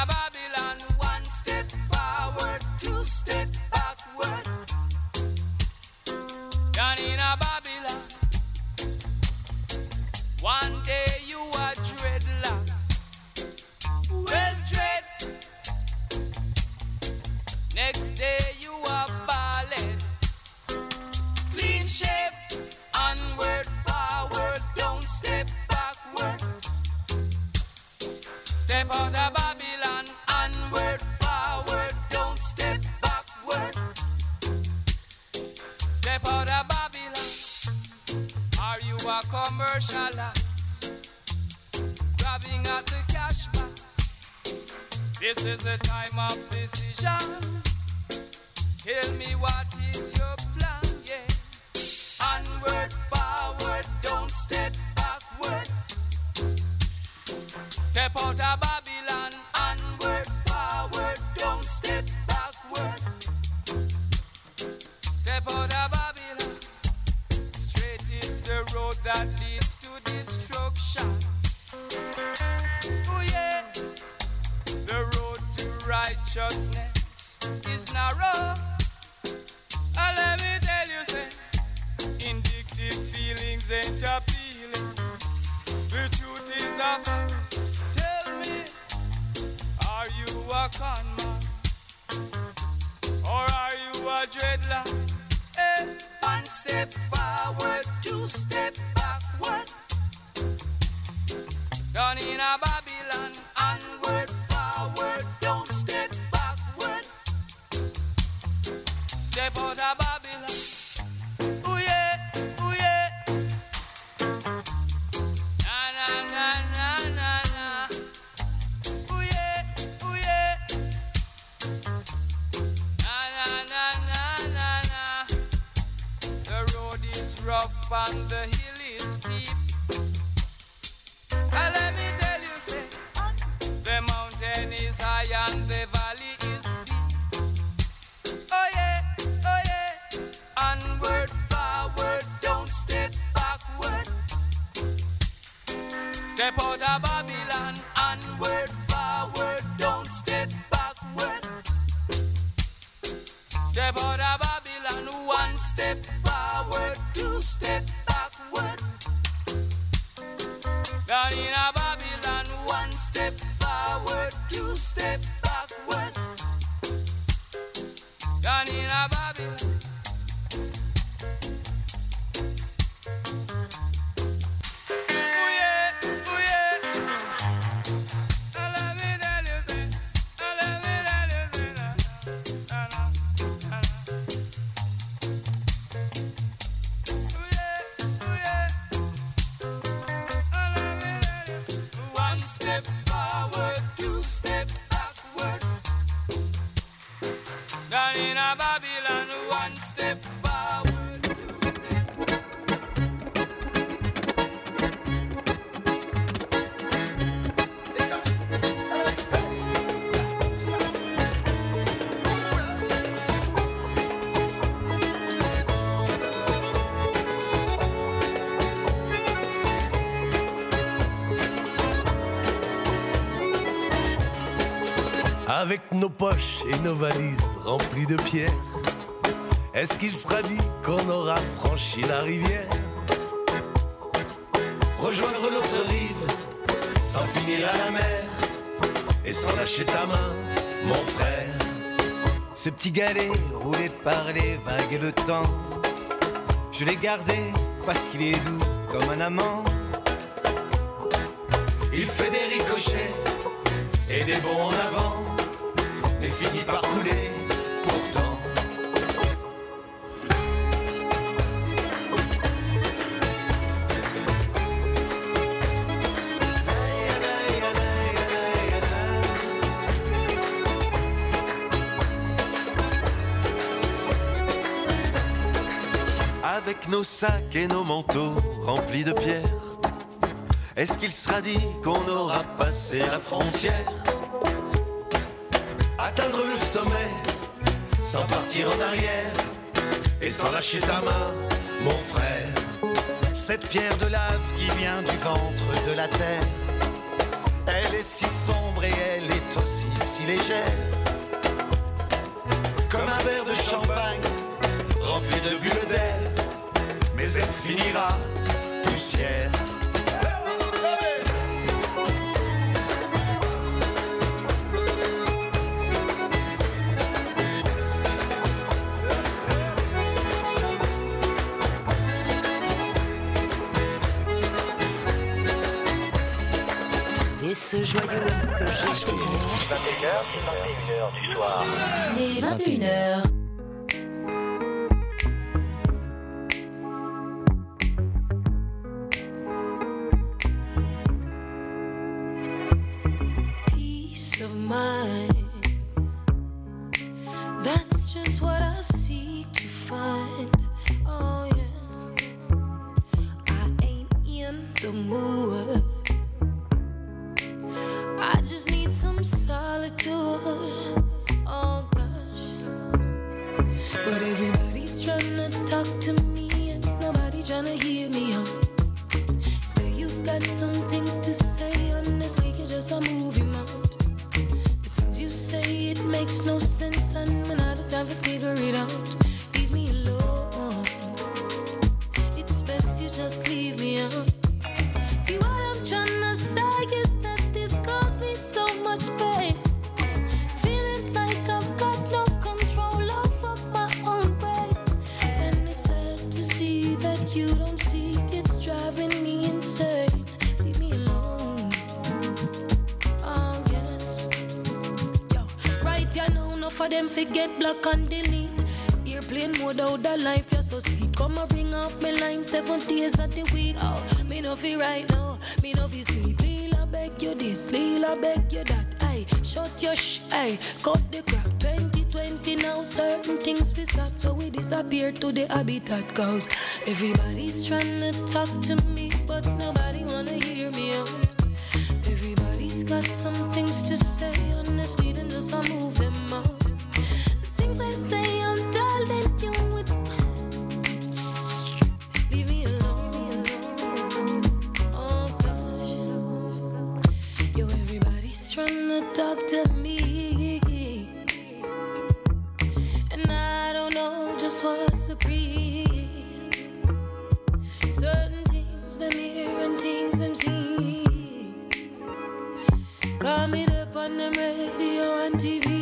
a Babylon, one step forward, two step backward. Down in a Babylon, one day you are dreadlocks, well dread. Next day you are ballad, clean shape. Onward, forward, don't step backward. Step out of Babylon, onward, forward, don't step backward. Step out of Babylon. Are you a commercialist, grabbing at the cash box? This is the time of decision. Tell me what is your plan, yeah. Onward, forward, don't step backward. Step out of Babylon, onward, forward, don't step backward. Step out of Babylon. Straight is the road that leads to destruction. Oh yeah, the road to righteousness is narrow. Let me tell you, say, indictive feelings ain't appealing. The truth is a fact. Tell me, are you a con man? Or are you a dreadlock? Hey, one step forward, two step backward. Down in a Babylon, onward, forward, don't step backward. Step out of Babylon. Ooh yeah, ooh yeah. Na na na na na na. Ooh yeah, ooh yeah. Na na na na na na. The road is rough and the hill is steep. Let me tell you, say, the mountain is high and the valley is deep. Oh yeah. Onward, forward, don't step backward. Step out of Babylon, onward, forward, don't step backward. Step out of Babylon, one step forward, two step backward. Down in a Babylon, one step forward, two step backward. Down in a Babylon. Babylon, one step forward, two step. Avec nos poches et nos valises remplies de pierres, est-ce qu'il sera dit qu'on aura franchi la rivière? Rejoindre l'autre rive, sans finir à la mer, et sans lâcher ta main, mon frère. Ce petit galet roulé par les vagues et le temps, je l'ai gardé parce qu'il est doux comme un amant. Il fait des ricochets et des bonds en avant, mais finit par couler pourtant. Avec nos sacs et nos manteaux remplis de pierres, est-ce qu'il sera dit qu'on aura passé la frontière? Atteindre le sommet sans partir en arrière et sans lâcher ta main, mon frère. Cette pierre de lave qui vient du ventre de la terre, elle est si sombre et elle est aussi si légère, comme un verre de champagne rempli de bulles d'air, mais elle finira poussière. Et ce joyeux que j'ai 21h, c'est 21h du soir. Les 21h. Peace of mind. That's just what I seek to find. Oh yeah. I ain't in the mood. I just need some solitude. Oh gosh. But everybody's trying to talk to me and nobody trying to hear me out. So you've got some things to say, honestly you're just a movie mount. The things you say, it makes no sense and we're not the time to figure it out. Leave me alone. It's best you just leave me out. See what I'm trying to say is that this caused me so much pain. Feeling like I've got no control over my own brain. And it's sad to see that you don't see it's driving me insane. Leave me alone. Oh yes. Yo, right ya know enough of them forget block and delete. Airplane mode out the life, you're so sweet. Come and bring off my line 7 days of the week. Oh, me no feel right now, me no feel sleep. Lila beg you this, Lila beg you that. Aye, shut your aye, cut the crap. 2020 now, certain things we stop, so we disappear to the habitat. Cause everybody's trying to talk to me, but nobody wanna hear me out. Everybody's got some things to say, honestly, then just I move them out. The things I say, I'm telling you with. Leave me alone. Oh gosh. Yo, everybody's trying to talk to me, and I don't know just what's supreme. Certain things them hear and things them see. Call me up on them radio and TV.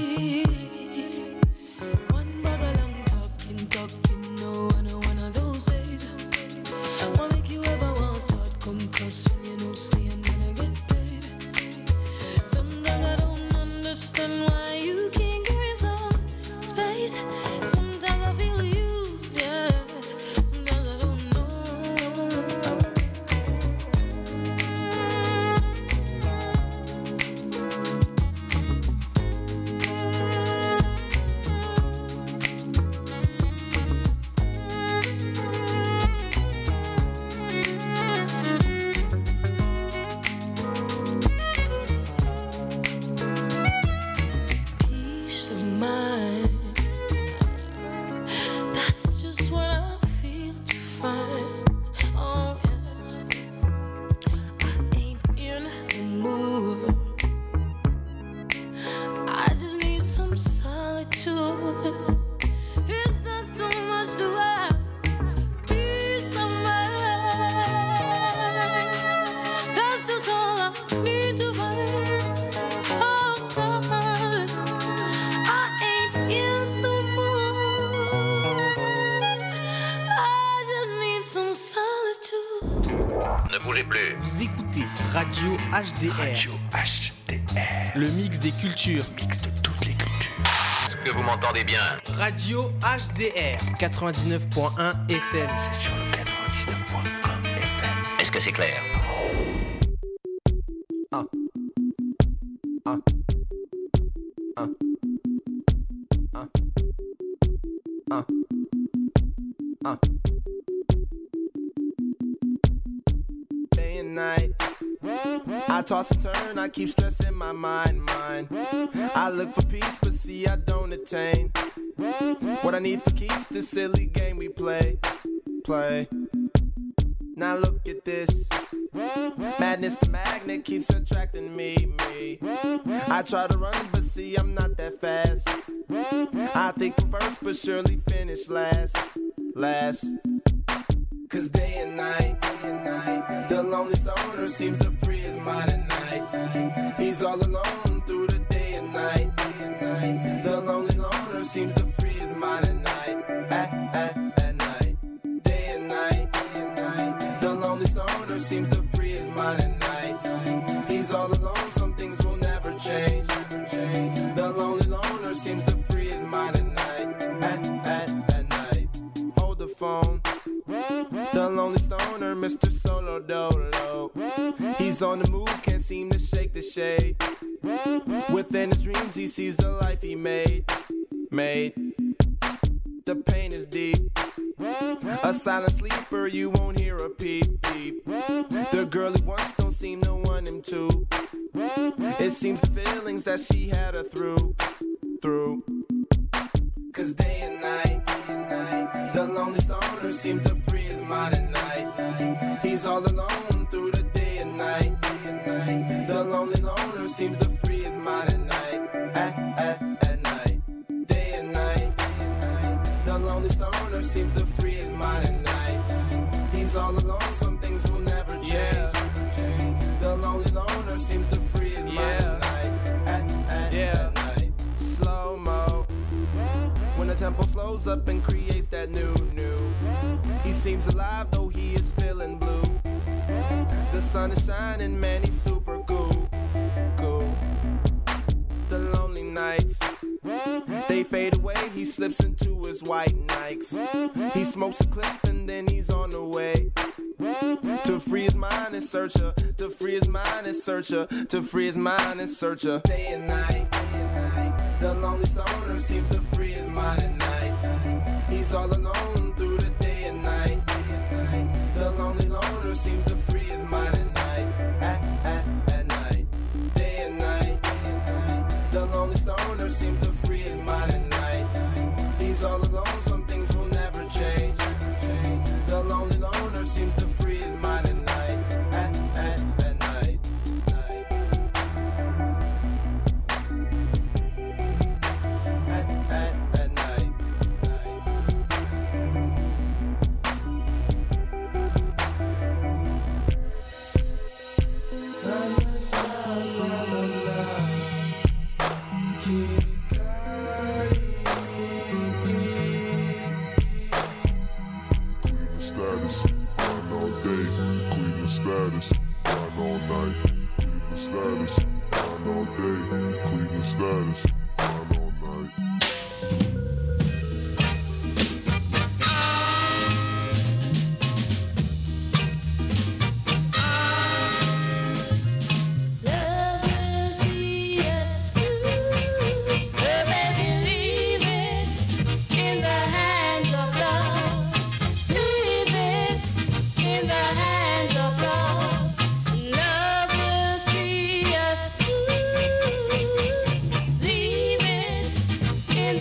One bag of long talking, no, I know one of those days. Won't make you ever want start come close when you know say I'm gonna get paid. Sometimes I don't understand why you can't give me some space. Sometimes I feel used, yeah. Sometimes I don't know. Peace of mind. That's just what I feel to find. Oh yes, I ain't in the mood. I just need some solitude. Is that too much to ask? Peace of mind. That's just all I need to find. Oh gosh, I ain't in the mood. I just need some solitude. Ne bougez plus. Vous écoutez Radio HDR. Radio HDR. Le mix des cultures. Mix de toutes les cultures. Est-ce que vous m'entendez bien? Radio HDR 99.1 FM. C'est sur le 99.1 FM. Est-ce que c'est clair? Day and night, I toss and turn, I keep stressing my mind. I look for peace, but see I don't attain. What I need for keeps this silly game we play. Now look at this. Madness, the magnet keeps attracting me. I try to run, but see I'm not that fast. I think I'm first, but surely finish last. Cause day and night, the lonely stoner seems to free his mind at night. He's all alone through the day and night. The lonely loner seems to free his mind at night. At night, day and night. The lonely stoner seems to free his mind at night. He's all alone, some things will never change. The lonely loner seems to free his mind at night. At night, hold the phone. The lonely stoner, Mr. Solo Dolo. He's on the move, can't seem to shake the shade. Within his dreams, he sees the life he made. The pain is deep. A silent sleeper, you won't hear a peep, peep. The girl he wants don't seem to want him to. It seems the feelings that she had her through. Cause day and night, the lonely stoner seems to free his mind at night. He's all alone through the day and night. The lonely loner seems to free his mind at night. At night, day and night. The lonely stoner seems to free his mind at night. He's all alone, some things will never change. The lonely loner seems to free his mind at night. At night, slow mo. When the tempo slows up and creates that new. He seems alive though he is feeling blue. The sun is shining, man, he's super cool. The lonely nights, they fade away, he slips into his white Nikes. He smokes a clip and then he's on the way. To free his mind and search her. To free his mind and search her. To free his mind and search her. Day and night, the lonely stoner seems to free his mind at night. He's all alone through the day and night. The lonely loner seems to free his mind at night. At night, day and night. The lonely stoner seems to free his mind at night. He's all alone, some things will never change. The lonely loner seems to free his mind at night. At night. At night. Status, grind all day, Cleveland status, grind all night. Cleveland status, grind all day, Cleveland status, grind all night. In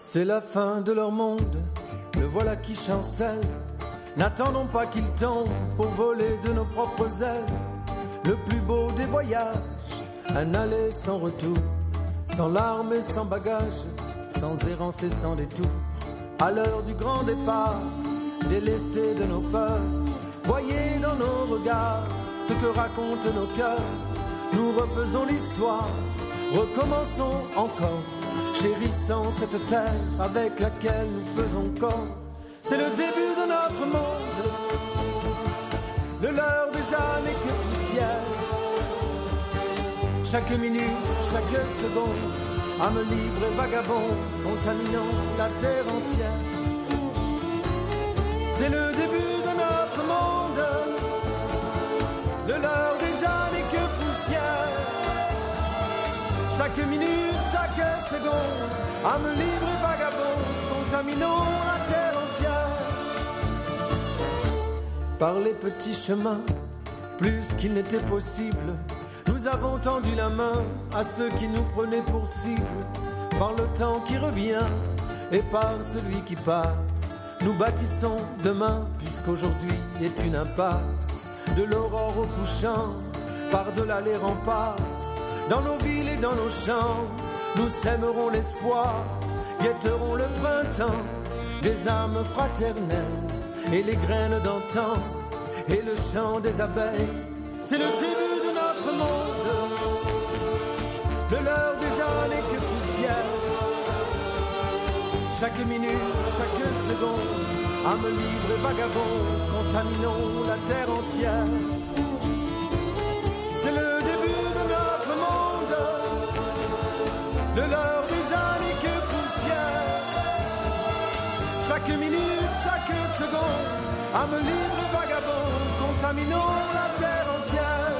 C'est la fin de leur monde, le voilà qui chancelle. N'attendons pas qu'il tombe pour voler de nos propres ailes. Le plus beau des voyages, un aller sans retour, sans larmes et sans bagages, sans errance et sans détour. À l'heure du grand départ, délestés de nos peurs, voyez dans nos regards ce que racontent nos cœurs. Nous refaisons l'histoire, recommençons encore, chérissant cette terre avec laquelle nous faisons corps. C'est le début de notre monde, le leur déjà n'est que poussière. Chaque minute, chaque seconde, âme libre et vagabond, contaminant la terre entière. C'est le début de notre monde, le leur déjà n'est que poussière. Chaque minute, chaque seconde, âme libre et vagabond, contaminons la terre entière. Par les petits chemins, plus qu'il n'était possible, nous avons tendu la main à ceux qui nous prenaient pour cible. Par le temps qui revient et par celui qui passe, nous bâtissons demain, puisqu'aujourd'hui est une impasse. De l'aurore au couchant, par-delà les remparts, dans nos villes et dans nos champs, nous sèmerons l'espoir, guetterons le printemps, des âmes fraternelles et les graines d'antan et le chant des abeilles. C'est le début de notre monde, le leur déjà n'est que poussière. Chaque minute, chaque seconde, âme libre et vagabond, contaminons la terre entière. C'est le début de notre monde, le leur déjà n'est que poussière. Chaque minute, chaque seconde, âme libre et vagabond, contaminons la terre entière.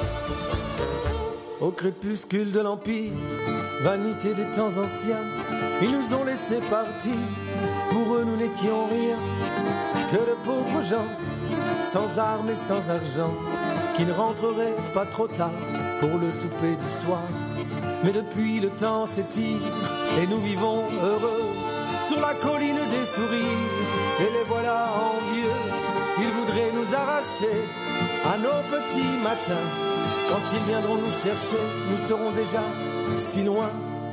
Au crépuscule de l'Empire, vanité des temps anciens, ils nous ont laissé partir, pour eux nous n'étions rien, que de pauvres gens, sans armes et sans argent, qui ne rentreraient pas trop tard pour le souper du soir. Mais depuis le temps s'étire et nous vivons heureux sur la colline des sourires, et les voilà envieux. Ils voudraient nous arracher à nos petits matins. Quand ils viendront nous chercher, nous serons déjà si loin.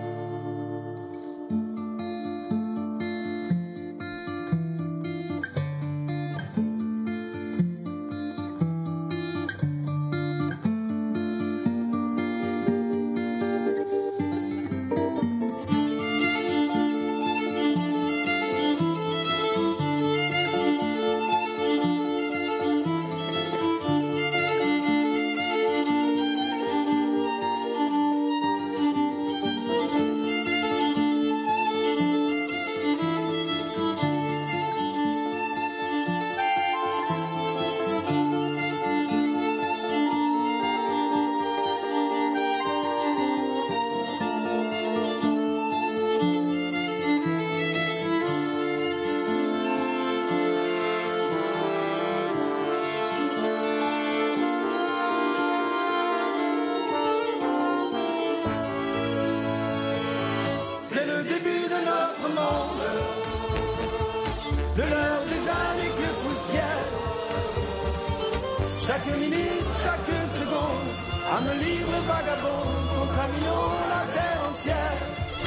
C'est le début de notre monde, le leur déjà n'est que poussière. Chaque minute, chaque seconde, âme libre et vagabond, contaminons la terre entière.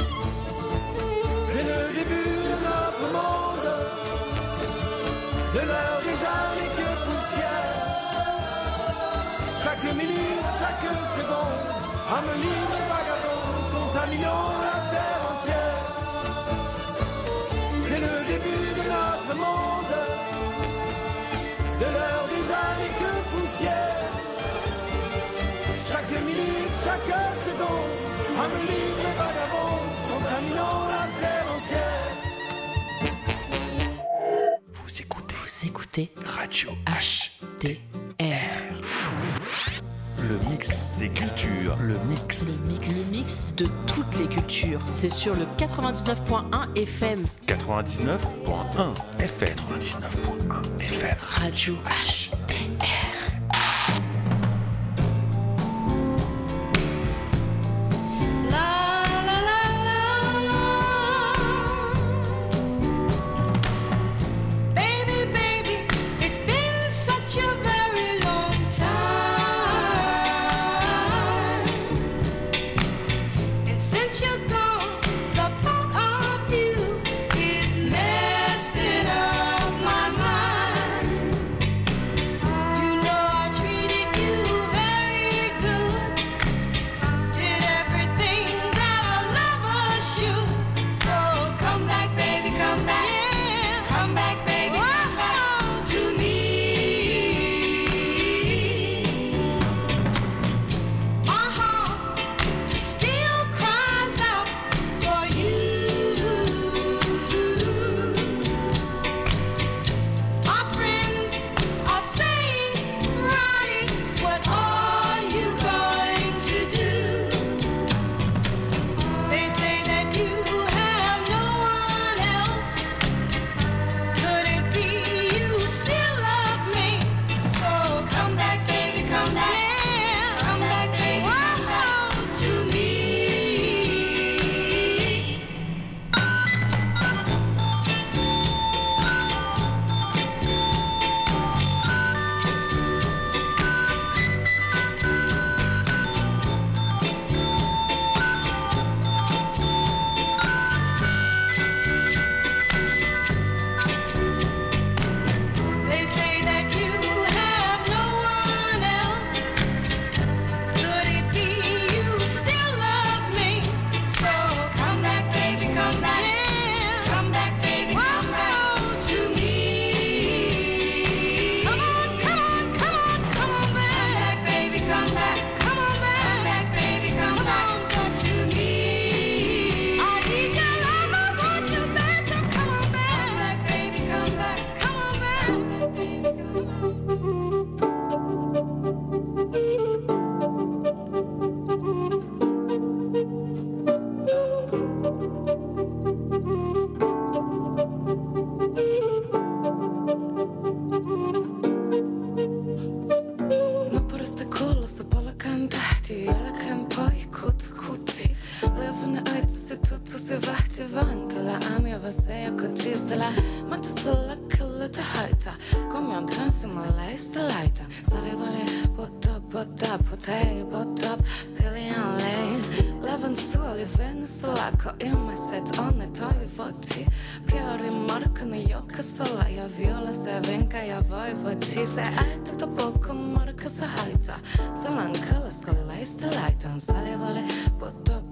C'est le début de notre monde, le leur déjà n'est que poussière. Chaque minute, chaque seconde, âme libre et vagabond, contaminons la terre entière. C'est le début de notre monde, de l'heure déjà n'est que poussière. Chaque minute, chaque seconde, âme libre et vagabond, contaminons la terre entière. Vous écoutez Radio HDR. Le mix des cultures. Le mix de toutes les cultures. C'est sur le 99.1 FM. 99.1 FM. 99.1 FM. Radio HDR. La la la la. hela Matasalla kullata haita Kom jag transima lästa lajta Sali vali bot up Pelian lane Leven suoli venestala Ko ilmeset onnet toivoti Piori markkani jokaisella Ja viola se venka ja voivoti Se äitytä pokko markassa haita Salan kallasko läistä laitan Sali vali bot up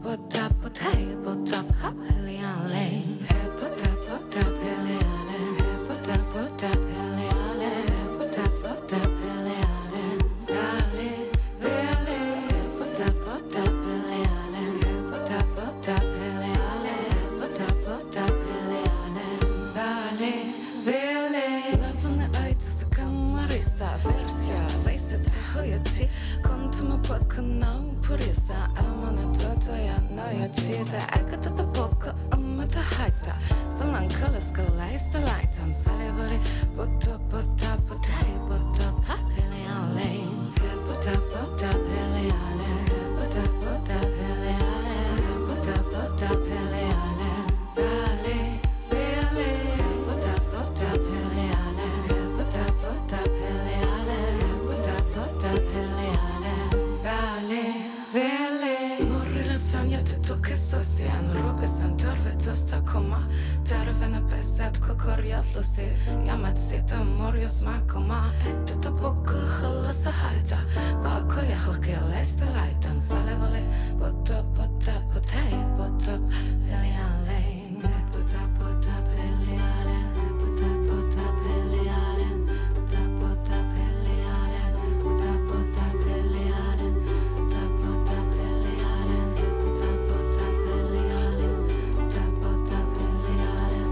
Pelian lane Bot up Pelian lane Bot up Pelian lane Bot up Pelian lane Sali vele Bot up Pelian lane Bot up Pelian lane Bot up Pelian lane Sali vele Lavane aitas kamarissa Versio veiset hojati Kontuma pakana purissa Amane totoja nojati Se aika tätä pokka ammata haita Salan kallaska läistä laitan Sali veli bot up Pelian lane Bot up Pelian lane Bot up Pelian lane Bot up Pelian lane Sali veli Bot up Pelian lane Bot up Pelian lane Bot up Pelian lane Sali veli Morrilasan ja tytukesosiaan Rupesan torvetosta koma Tarvena pesät korjatlusi Ja metsitä morjos makoma Tätä pukku hallassa haita Kokoja hokea leistä laitan Salevali bot up Pelian lane Bot up Pelian lane Bot up Pelian lane Bot up Pelian lane Bot up Pelian lane Bot up Pelian lane Bot up Pelian lane Bot up Pelian lane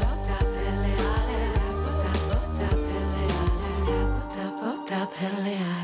Pelian